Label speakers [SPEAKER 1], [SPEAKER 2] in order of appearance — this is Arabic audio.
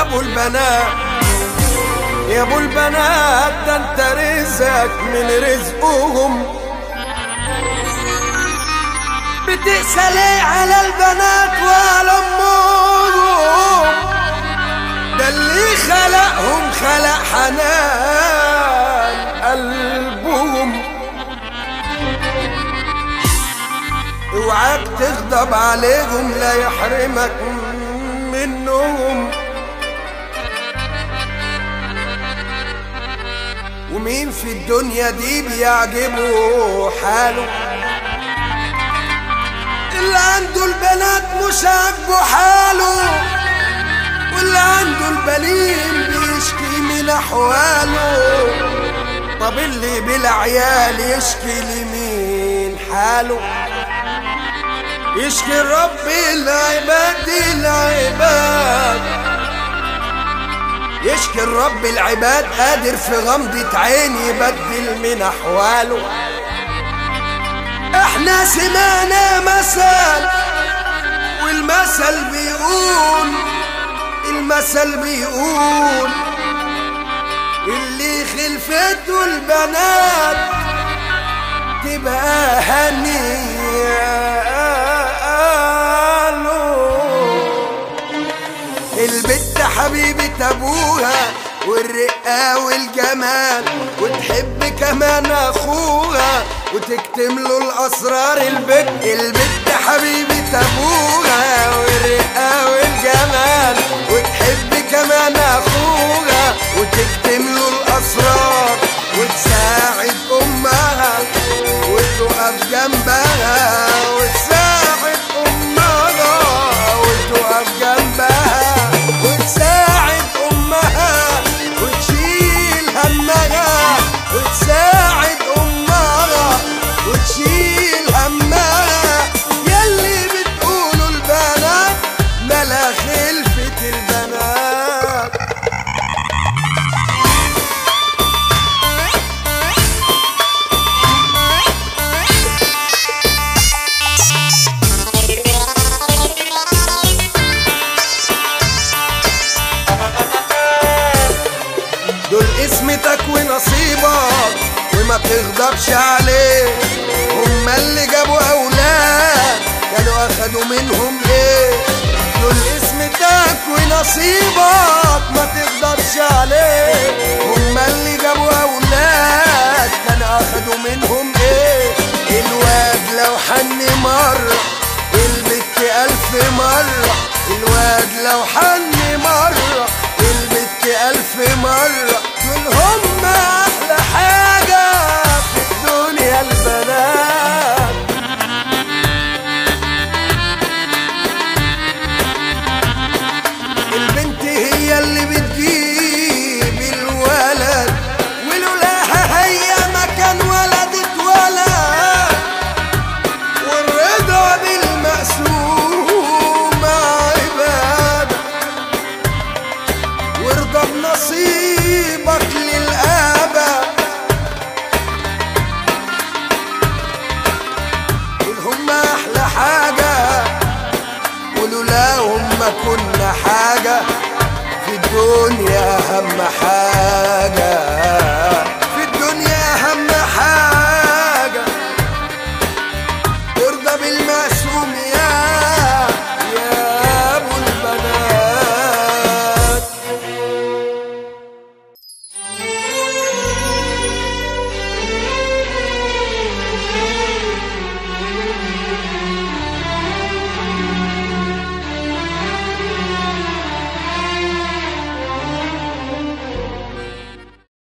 [SPEAKER 1] ابو البنات، يا ابو البنات ده انت رزقك من رزقهم. بتقسى ليه على البنات وعلى امهم؟ ده اللي خلقهم خلق حنان قلبهم. اوعاك تغضب عليهم لا يحرمك منهم. ومين في الدنيا دي بيعجبه حاله؟ اللي عنده البنات مش عاجبه حاله، واللي عنده البنين بيشكي من احواله. طب اللي بالعيال يشكي لمين حاله؟ يشكي الرب العباد العباد، يشكي الرب العباد قادر في غمضة عين يبدل من احواله. احنا سمعنا مثل والمثل بيقول، المثل بيقول اللي خلفته البنات تبقى هنية. البت حبيبة ابوها والرقة والجمال، وتحب كمان اخوها وتكتم له الاسرار. البت حبيبة ابوها والرقة والجمال، وتحب كمان اخوها وتكتم له الاسرار. وتساعد امها وتقف جنبها، وتساعد امها وتقف جنبها، وتساعد امها وتشيل همها، وتساعد امها وتشيل همها. يلي بتقولوا البنات ملا خلفة البنات. دول اسمتك ونصيبك وما تغضبش عليه. هما اللي جابوا اولاد كانوا اخدوا منهم ايه؟ دول اسمتك ونصيبك ما تغضبش عليه. هما اللي جابوا اولاد كانوا اخدوا منهم ايه؟ الواد لو حن مرة البت الف مرة، الواد لو حن مرة البت الف مرة. دول هم احلى حاجة في الدنيا البنات. البنت هي اللي بتجيب الولد، ولولاها هي ما كان ولد اتولد. والرضا بالمقسوم عبادة، وارضى بنصيبك للأبد. دول هم أحلى حاجة، ولولاهم ما كنا حاجة في الدنيا أهم حاجة.